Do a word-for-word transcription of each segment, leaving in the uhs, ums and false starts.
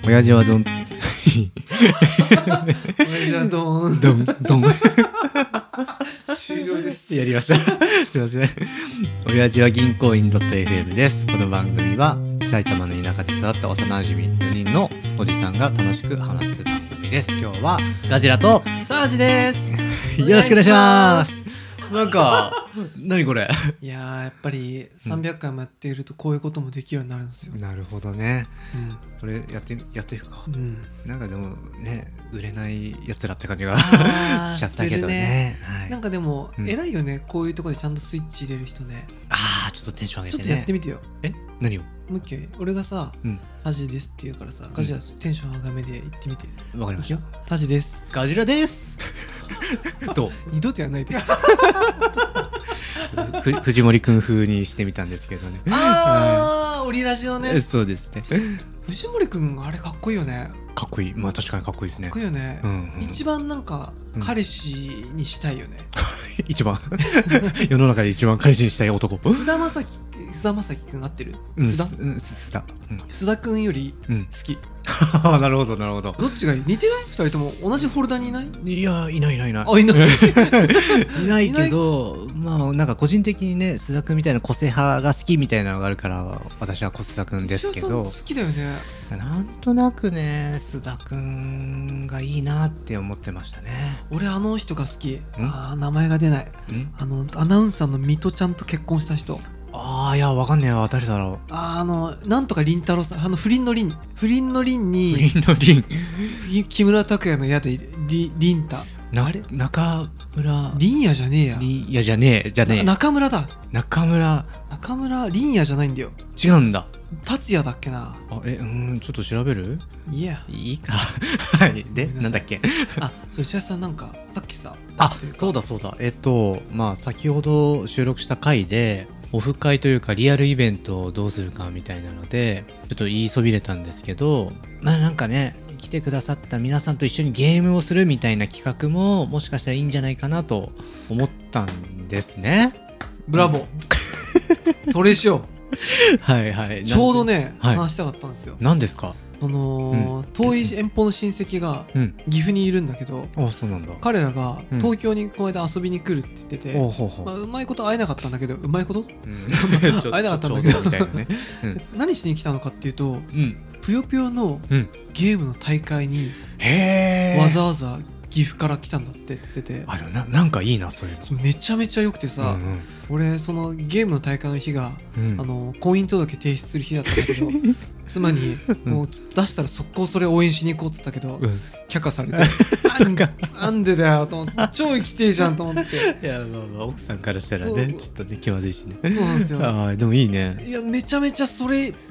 親父はどん親父はどんどんどん終了です。 やりましたすいません。親父は銀行員 .fm です。この番組は埼玉の田舎で育った幼馴染よにんのおじさんが楽しく話す番組です。今日はガジラとタージですよろしくお願いします。なんか何これ。 いやーやっぱりさんびゃっかいもやっているとこういうこともできるようになるんですよ、 うん、なるほどね、 うん、 これやってやっていくか、 うん、なんかでもね売れないやつらって感じがしちゃったけど ね, ね、はい、 なんかでも、 うん、 偉いよねこういうところでちゃんとスイッチ入れる人ね。 あーちょっとテンション上げてね。 ちょっとやってみてよ。 え何を。 もう一回俺がさ、うん、タジですって言うからさ、ガジラテンション上がめで言ってみて。 わかりました。 タジです。 ガジラですどう二度とやらないで藤森くん風にしてみたんですけどね。 あーオリラジオね。 そうですね。 藤森くんあれかっこいいよね。 かっこいい。まあ確かにかっこいいですね。 かっこいいよね、うんうん、一番なんか彼氏にしたいよね、 うん、一番世の中で一番彼氏にしたい男。 須田まさき須田まさきくん合ってる、 うん、 須田、 うん、須田、うん、 須田くんより好き、 うん、なるほどなるほど。 どっちがいい。似てない？二人とも同じフォルダにいない？ いやいないいないいない。 あいないいないけどまあなんか個人的にね須田くんみたいな個性派が好きみたいなのがあるから私は須田くんですけど。 好きだよね。 なんとなくね須田くんがいいなって思ってましたね。 俺あの人が好き。あ名前が出ない。あのアナウンサーの水戸ちゃんと結婚した人。ああいやわかんねえわ。誰だろう。 ああのなんとか凛太郎さん、あの不倫の凛不倫の凛に不倫の凛木村拓哉の矢で凛太なあれ中村凛也じゃねえや。 凛也じゃねえじゃねえ中村だ。 中村中村凛也じゃないんだよ。 違うんだ。 達也だっけなあ。えうんちょっと調べる。 いやいいかはいでなんだっけあそう石橋さんなんかさっきさあそうだそうだえっとまあ先ほど収録した回でオフ会というかリアルイベントをどうするかみたいなのでちょっと言いそびれたんですけど、まあなんかね来てくださった皆さんと一緒にゲームをするみたいな企画ももしかしたらいいんじゃないかなと思ったんですね。 ブラボーそれしようはいはいちょうどね、 はい、 話したかったんですよ。 何ですか。その、うん、遠い遠方の親戚が岐阜にいるんだけど、 うん、あそうなんだ。彼らが東京にこの間遊びに来るって言ってて、うんまあ、うまいこと会えなかったんだけどうまいこと、うん、会えなかったんだけどみたいな、ねうん、何しに来たのかっていうと、うん、ぷよぷよのゲームの大会にわざわざ岐阜から来たんだって言ってて、 あでも な, なんかいいなそういうの。 めちゃめちゃ良くてさ、うんうん、俺そのゲームの大会の日が、うん、あの婚姻届提出する日だったんだけど妻にもう出したら速攻それ応援しに行こうって言ったけど、うん、却下されてなんでだよと思って超生きてえじゃんと思っていや、まあ、まあ奥さんからしたらねそうそうちょっとね気まずいしね。そうなんですよあでもいいね。いやめちゃめちゃそれ、うん、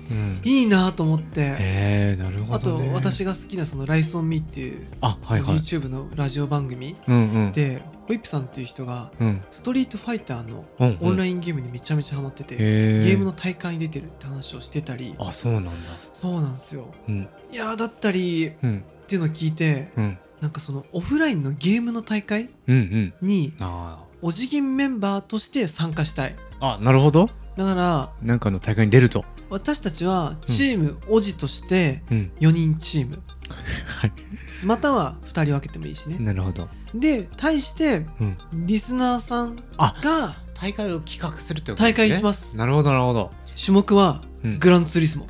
いいなと思って。へえなるほど、ね、あと私が好きなそのライソンミーっていうあ、はいはい、YouTube のラジオ番組、うんうん、でホイップさんっていう人が、うん、ストリートファイターのオンラインゲームにめちゃめちゃハマってて、うんうん、ゲームの大会に出てるって話をしてたり。あそうなんだ。そうなんですよ、うん、いやだったり、うん、っていうのを聞いて、うん、なんかそのオフラインのゲームの大会に、うんうん、あおじぎんメンバーとして参加したい。あなるほど。だからなんかの大会に出ると私たちはチームおじとしてよにんチーム、うんはい、またはふたり分けてもいいしね。なるほど。で対してリスナーさんが大会を企画するってことですね。大会します。なるほどなるほど。種目はグランツーリスモ、うん、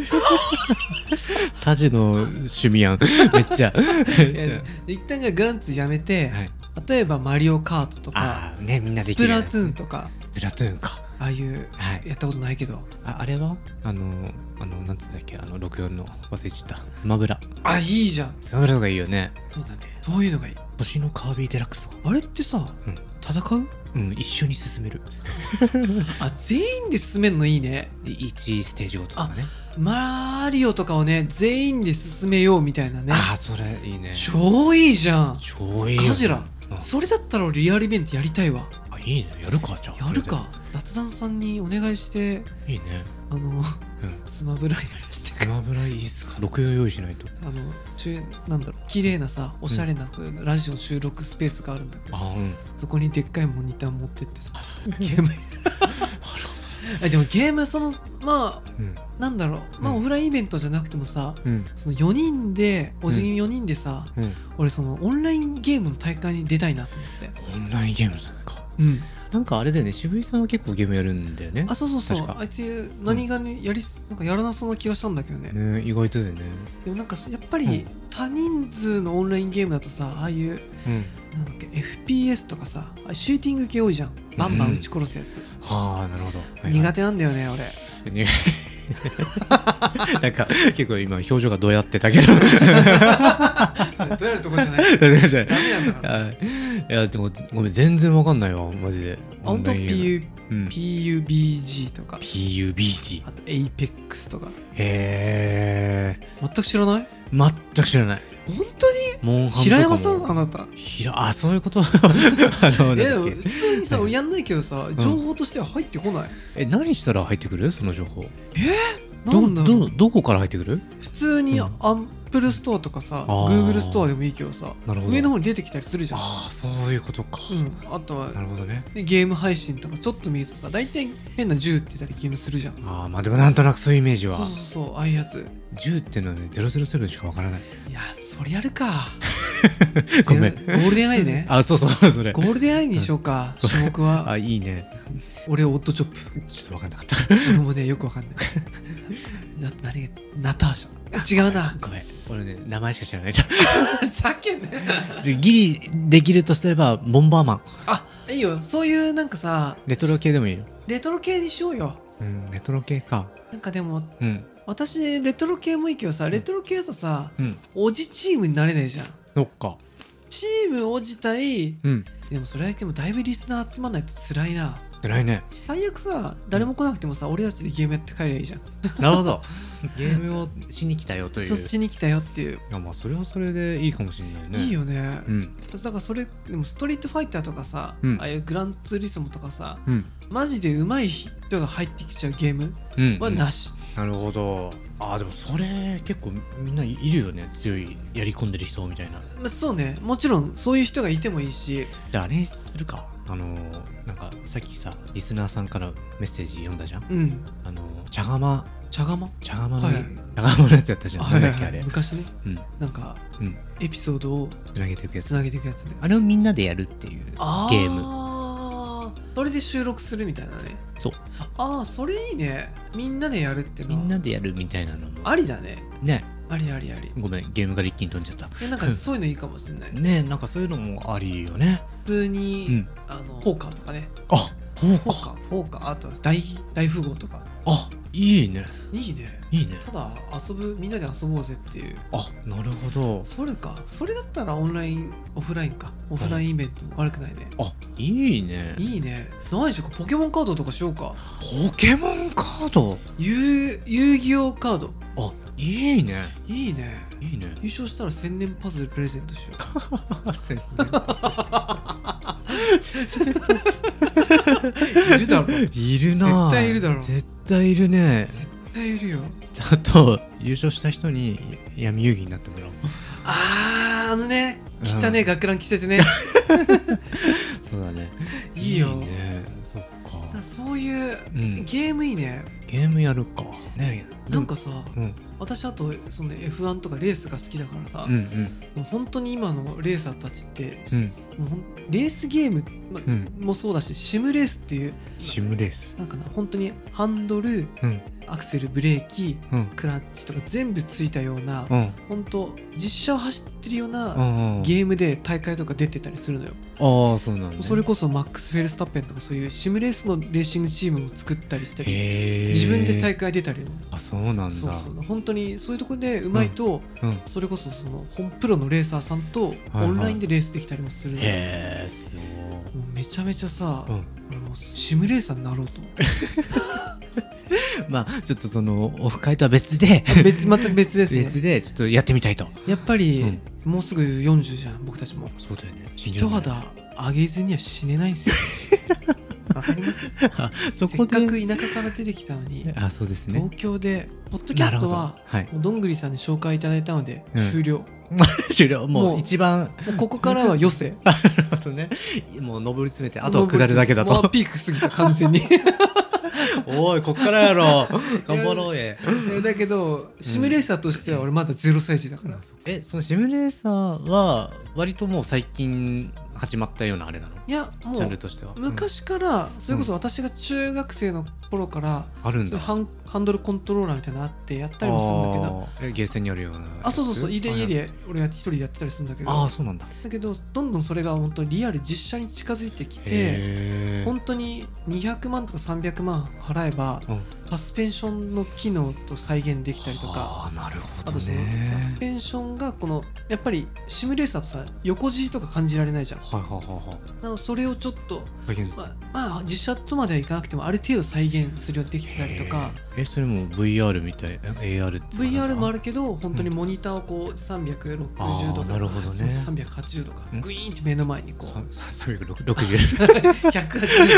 タジの趣味やんめっちゃ一旦じゃあグランツーやめて、はい、例えばマリオカートとかあ、ね、みんなできるスプラトゥーンとか。スプラトゥーンかああいう、はい、やったことないけど あ, あれはあのあのなんつうんだっけあのろくじゅうよんの忘れちゃったスマブラ。あいいじゃん。スマブラとかいいよね。そうだねそういうのがいい。星のカービィデラックスとかあれってさ、うん、戦ううん一緒に進めるあ全員で進めるのいいね。いちステージごとかね。マリオとかをね全員で進めようみたいなね。あそれいいね。超いいじゃん。超いいよ。カジラ、うん、それだったら俺リアルイベントやりたいわ。あいいねやるかじゃあ。やるか雑談さんにお願いしていいねあの、うん、スマブラやらしてスマブラいいっすか。ろくじゅうよん用意しないと。あのなんだろう綺麗なさおしゃれな、うん、ラジオ収録スペースがあるんだけどあ、うん、そこにでっかいモニター持ってってさゲームなるほどでもゲームそのまあ、うん、なんだろう、まあオフラインイベントじゃなくてもさ、うん、そのよにんでおじぎよにんでさ、うん、俺そのオンラインゲームの大会に出たいなと思って。 オンラインゲームじゃないか。うん。なんかあれだよね、渋井さんは結構ゲームやるんだよね。 あ、そうそうそう。あいつ何がね、やりなんかやらなそうな気がしたんだけどね。 ね、意外とだよね。 でもなんかやっぱり多人数のオンラインゲームだとさ、ああいう、うん、なんだっけ エフピーエス とかさ、シューティング系多いじゃん。バンバン撃ち殺すやつ。 うん、はあ、なるほど。はいはい、 苦手なんだよね、俺。 なんか結構今表情がどうやってたけどどうやるとこじゃないダメなんだから。 いやでもごめん全然わかんないわマジで。 あんと ピーユービージー とかピーユービージーあと エーペックス とか。 へえ。 全く知らない？ 全く知らない。 本当に？モンハンとかも平山さんあなた。 ひらあそういうこと。あのえでも普通にさ俺やんないけどさ情報としては入ってこない。うん、 え何したら入ってくるその情報？ えー、なんだろう。 どどこから入ってくる？普通にアップルストアとかさ、うん、グーグルストアでもいいけどさ、ど上の方に出てきたりするじゃん。 ああそういうことか。 うん。あとはなるほどね。 ゲーム配信とかちょっと見るとさ大体変な銃って言ったりゲームするじゃん。 ああまあでもなんとなくそういうイメージは。 そうそうそうああいうやつ。 銃ってのはねゼロゼロセブンしかわからない。 いやそれやるか。 ごめん。 ゴールデンアイね。 あそうそうそれ。 ゴールデンアイにしようか種目は。 あいいね。 俺オットチョップ。 ちょっとわかんなかった。 俺もねよくわかんない。だって何ナターシャ。違うな。 ごめん。俺ね名前しか知らないじゃん。 叫んで。 ギリできるとすればボンバーマン。 あいいよそういうなんかさレトロ系でもいいよ。 レトロ系にしようよ。 うんレトロ系か。 なんかでも、うん、私レトロ系もいいけどさレトロ系だとさ、うん、おじチームになれないじゃん。 そっか。 チームおじ対、うん、でもそれだけでもだいぶリスナー集まんないと辛いな。 辛いね。 最悪さ誰も来なくてもさ、うん、俺たちでゲームやって帰りゃいいじゃん。 なるほど。ゲームをしに来たよという。 そうしに来たよっていう。 いやまあそれはそれでいいかもしれないね。 いいよね。うん。だからそれでもストリートファイターとかさ、うん、ああいうグランツーリスモとかさ、うん、マジで上手い人が入ってきちゃうゲームはなし。 うんうん、なるほど。あでもそれ結構みんないるよね強いやり込んでる人みたいな。 まあ、そうねもちろんそういう人がいてもいいし。 じゃああれにするか。あのー、なんかさっきさリスナーさんからメッセージ読んだじゃん。うん。あのー、茶釜茶釜茶釜の、はい、茶釜のやつやったじゃん。はいはいはい、 なんだっけあれ昔ね。うん。なんか、うん、エピソードをつなげていくやつ。 つなげていくやつで。 あれをみんなでやるっていうゲーム。 ああ。それで収録するみたいなね。 そう。 ああそれいいね。みんなでやるっての。 みんなでやるみたいなのも。 ありだね。 ね。 ありありあり。 ごめんゲームが一気に飛んじゃった。 えなんかそういうのいいかもしれない。 ねなんかそういうのもありよね。 普通に、うん、あのポーカーとかね。 あポーカーポーカーあと大大富豪とか。 あいいね。 いいね。 いいね。 ただ遊ぶみんなで遊ぼうぜっていう。 あなるほど。 それかそれだったらオンラインオフラインかオフラインイベント悪くないね。 あいいね。 いいね。何でしょうかポケモンカードとかしようか。 ポケモンカード遊遊戯王カード。 あいいね。 いいね。 いいね。 優勝したら千年パズルプレゼントしよう。 千年パズルいるだろ。いるな。 絶対いるだろ。 絶対いるね。 絶対いるよ。 ちゃんと優勝した人に闇遊戯になってもらおう。 あーあのね汚ね学ラン着せてね。 そうだね。 いいよ。 いいね。そっか。 そういう、うん、ゲームいいね。 ゲームやるか。ねなんかさ、うん、私あとその エフワン とかレースが好きだからさ、うんうん、もう本当に今のレーサーたちって、うん、もうレースゲーム、まうん、もそうだしシムレースっていうシムレースなんかな本当にハンドル、うん、アクセルブレーキ、うん、クラッチとか全部ついたような、うん、本当実車を走ってるようなゲームで大会とか出てたりするのよ。 ああそうなんだ、ね、 それこそマックス・フェルスタッペンとかそういうシムレースのレーシングチームを作ったりしたり自分で大会出たり。 あそうなんだ。 そうそう本当にそういうところでうまいと、うんうん、それこそその本プロのレーサーさんとオンラインでレースできたりもするの、 はいはい、へえすごい。 もうめちゃめちゃさ、うん、俺もシムレーサーになろうと思ってまあちょっとそのオフ会とは別で別全く別ですね。 別でちょっとやってみたいと。 やっぱり、うん、もうすぐよんじゅうじゃん僕たちも。 そうだよね。 一肌上げずには死ねないんですよ。わかりますそこでせっかく田舎から出てきたのに。 あそうですね。 東京でポッドキャストは、はい、もうどんぐりさんに紹介いただいたので、うん、終了終了。もう一番もうここからは余生。 なるほどね。もう上り詰めてあとは下るだけだと。 もうピーク過ぎた完全に。 おいこっからやろ頑張ろうえだけどシミュレーサーとしては俺まだゼロさい児だから、うん、 えそのシミュレーサーは割ともう最近始まったようなあれなの？ いやもうジャンルとしては昔からそれこそ私が中学生の頃からあるんだ。 ハン、ハンドルコントローラーみたいなのあってやったりもするんだけど、 えゲーセンにあるような。 あそうそうそう家で家で俺が一人でやってたりするんだけど、 あそうなんだ。 だけどどんどんそれが本当リアル実写に近づいてきて本当ににひゃくまんとかさんびゃくまん払えば、うん、サスペンションの機能と再現できたりとか、 あなるほどね、 あとそのサスペンションがこのやっぱりシミュレーサーとさ横じとか感じられないじゃん。 はいはいはいはい。 なのでそれをちょっとまあ、まあ実写とまではいかなくてもある程度再現するようにできてたりとか。 えそれも ブイアール みたいな エーアール ってブイアール もあるけど本当にモニターをこうさんびゃくろくじゅうどとか、 なるほどね、 さんびゃくはちじゅうどかグイーンって目の前にこうさんびゃくろくじゅうひゃくはちじゅう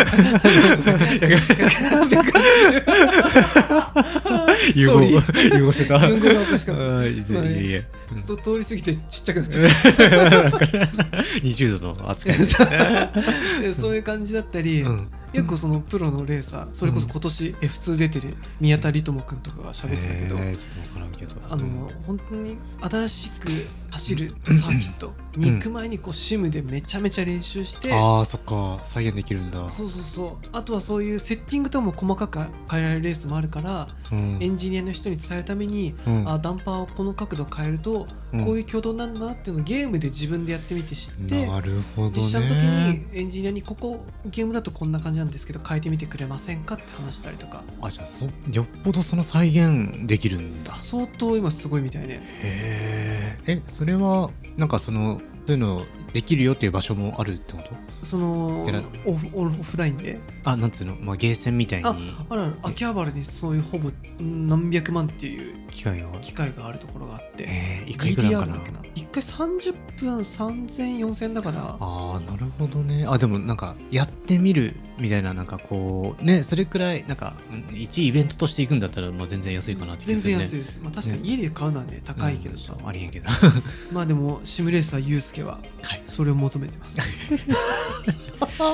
融合融合してた。 融合がおかしかった。 いやいやそう通り過ぎてちっちゃくなっちゃったにじゅうどの扱いそういう感じだったり、うん、結構そのプロのレーサーそれこそ今年 エフツー 出てる宮田理智くんとかが喋ってたけど、 えー、ちょっと分からんけどあの、うん、本当に新しく走るサーキットに行く前にこうシムでめちゃめちゃ練習して、 うん、あーそっか再現できるんだ。 そうそうそう。あとはそういうセッティングとかも細かく変えられるレースもあるから、うん、エンジニアの人に伝えるために、うん、あダンパーをこの角度変えると、うん、こういう挙動なんだなっていうのをゲームで自分でやってみて知って、 なるほどね、 実写の時にエンジニアにここゲームだとこんな感じなんですけど変えてみてくれませんかって話したりとか。 あじゃあそよっぽどその再現できるんだ。 相当今すごいみたいね。 へえ。えそれはなんかそのそういうのできるよっていう場所もあるってこと？ そのオフ、オフラインであなんつうの、まあ、ゲーセンみたいにああるある秋葉原にそういうほぼ何百万っていう機械が機械があるところがあって、 えー、いっかいぐらいかな。 いっかいさんじゅっぷんさんぜんよんせんだから。 ああなるほどね。あでもなんかやってみるみたいななんかこうねそれくらいなんか一イベントとしていくんだったらまあ全然安いかなって気がするね。 全然安いです、まあ、確かに家で買うのはね高いけどさ、 うん、ありえんけどまあでもシミュレーサーユースケはそれを求めてます、はい、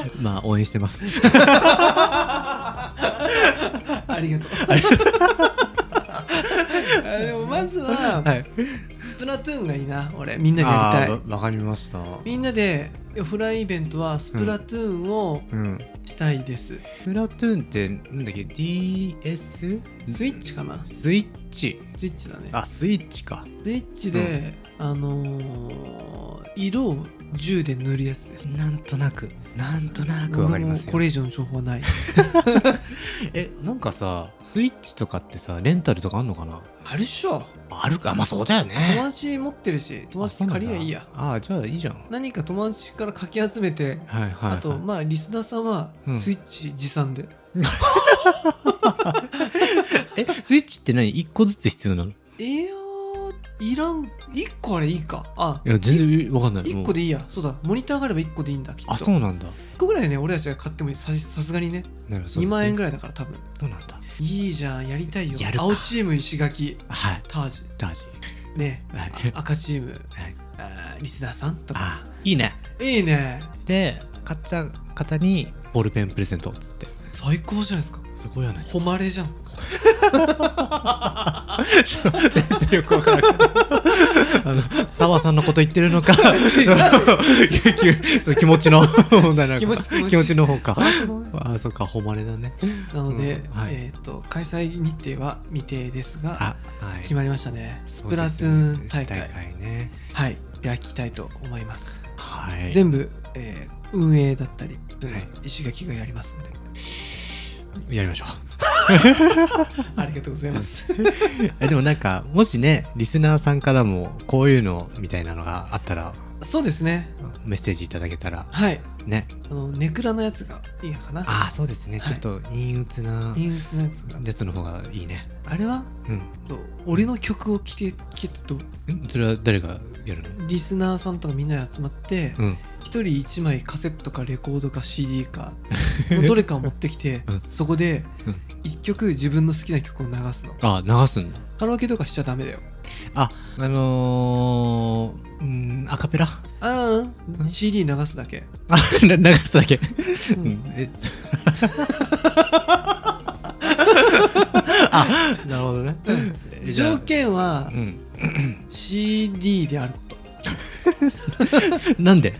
まあ応援してますありがとうあでもまずは、はい、スプラトゥーンがいいな。俺みんなでやりたい。 わかりました。 みんなでオフラインイベントはスプラトゥーンをしたいです、うんうん、 スプラトゥーンってなんだっけ ディーエス？ スイッチかな。 スイッチスイッチだね。 あスイッチか。 スイッチで、うん、あのー、色を銃で塗るやつです。 なんとなくなんとなくわかりますよ。 これ以上の情報はないえなんかさスイッチとかってさレンタルとかあんのかな？ あるっしょ。 あるか。まあそうだよね。 友達持ってるし友達借りりゃいいや。 ああじゃあいいじゃん。 何か友達からかき集めて、はいはいはい、あとまあリスナーさんはスイッチ持参で、うん、 えスイッチって何いっこずつ必要なの？ いやいらん。いっこあれいいか。あいや全然わかんない。 いっこでいいや。そうだモニターがあればいっこでいいんだきっと。 あそうなんだ。いっこぐらいね俺たちが買ってもいい。さすがにねにまんえんぐらいだから多分。 そうなんだ。 いいじゃんやりたいよ。青チーム石垣、 はい、 タージタージね、はい、赤チーム、はい、あリスナーさんとか。あいいねいいね。 で買った方にボールペンプレゼントっつって最高じゃないですか。 すごいよね。 誉れじゃん全然よくわからないあの澤さんのこと言ってるのかそう気持ちの気持ち気持ちの方か。あそっか誉れだね。 なので、うんはい、えー、と開催日程は未定ですが、はい、決まりましたね。スプラトゥーン大会、 大会ね、 はい開きたいと思います、 はい、 全部、えー、運営だったり、はい、石垣がやりますんでやりましょうありがとうございますえでもなんかもしねリスナーさんからもこういうのみたいなのがあったらそうですねメッセージいただけたらはいねあのネクラのやつがいいのかな。 ああそうですね、はい、ちょっと陰鬱な陰鬱なやつがやつの方がいいね。 あれは、うん、俺の曲を聴け聴けてどう？ それは誰がやるの？ リスナーさんとかみんなで集まって一、うん、人いちまいカセットかレコードか シーディー かどれかを持ってきて、うん、そこでいっきょく自分の好きな曲を流すの。 あ流すんだ。 カラオケとかしちゃダメだよ。 ああのー、うんアカペラああ シーディー 流すだけあ流すだけ、 うん、 うん、えあなるほどね、 うん、条件は、うん、シーディー であることなんで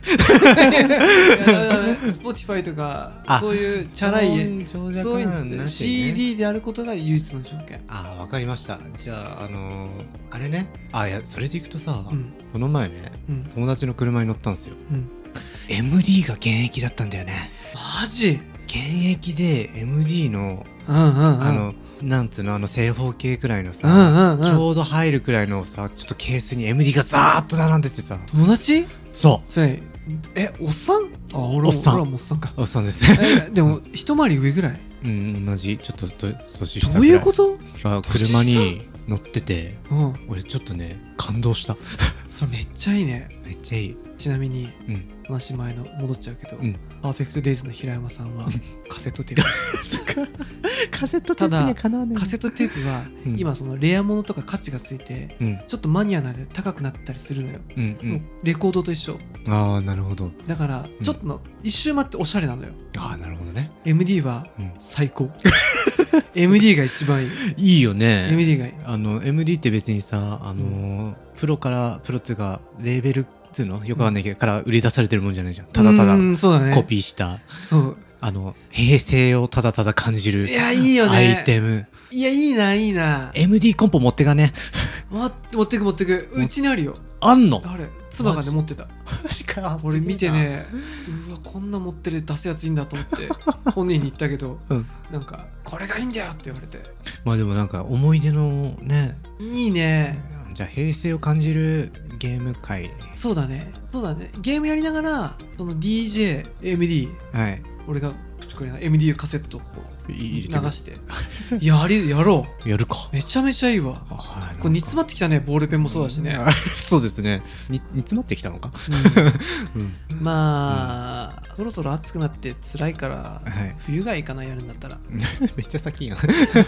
Spotify とかそういうチャラいそういうの、ね、シーディー であることが唯一の条件。 ああわかりました。じゃああのー、あれねあいやそれでいくとさ、うん、この前ね、うん、友達の車に乗ったんですよ、うん、エムディー が現役だったんだよね。 マジ？ 現役で エムディー の、 うんうんうん、 あのなんつうのあの正方形くらいのさ、 うんうんうん、 ちょうど入るくらいのさちょっとケースに エムディー がザーッと並んでてさ。 友達？ そうそれえおっさん？あ俺おっさん。 俺はもうおっさんか。 おっさんですでも一回り上ぐらい？ うん同じちょっと年下ぐらい。 どういうこと？ あ車に乗ってて、 うん、 俺ちょっとね感動したそれめっちゃいいね。 めっちゃいい。 ちなみに、うん、話前の戻っちゃうけど、うん、パーフェクトデイズの平山さんはカセットテープカセットテープにはかなわない。 ただカセットテープは、うん、今そのレアものとか価値がついて、うん、ちょっとマニアなで高くなったりするのよ、うんうん、レコードと一緒。 ああなるほど。 だからちょっとの、うん、一周待っておしゃれなのよ。 ああなるほどね。 エムディー は最高、うん、エムディー が一番いい。 いいよねエムディー がいい。 あの エムディー って別にさあのーうん、プロからプロっていうかレーベルつうのよくわかんないけど、うん、から売り出されてるもんじゃないじゃん。ただただコピーしたそうあの平成をただただ感じるいやいいよねアイテム。 いやいいないいな。 エムディー コンポ持ってかね持ってく持ってく。うちにあるよ。 あんの？ あれ妻がね持ってた。俺見てねうわこんな持ってる出すやついいんだと思って本人に言ったけど、うん、なんかこれがいいんだよって言われて。 まあでもなんか思い出のねいいね。 じゃあ平成を感じるゲーム界。そうだねそうだね。ゲームやりながらその ディージェー、エムディー、 はい、 俺がプチコリな エムディー カセットをこう流てしてやりやろう。 やるか。 めちゃめちゃいいわ。はい、これ煮詰まってきたね。ボールペンもそうだしね、 うん、そうですね。煮詰まってきたのか、 うんうん、まあ、うん、そろそろ暑くなって辛いから、はい、冬がいいかなやるんだったらめっちゃ先やんそっ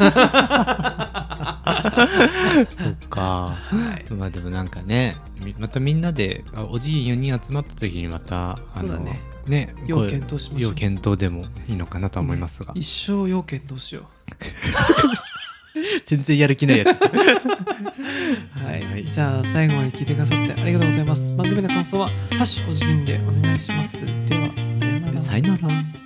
か、はい、まあでもなんかねまたみんなでおじいよにん集まった時にまたあのそうだねね、 要検討しましょう。 要検討でもいいのかなと思いますが、 うん、一生要検討しよう全然やる気ないやつはい、 はい、じゃあ最後まで聞いてくださってありがとうございます。番組の感想はハッシュおじきんでお願いします。ではさよなら。 さよなら。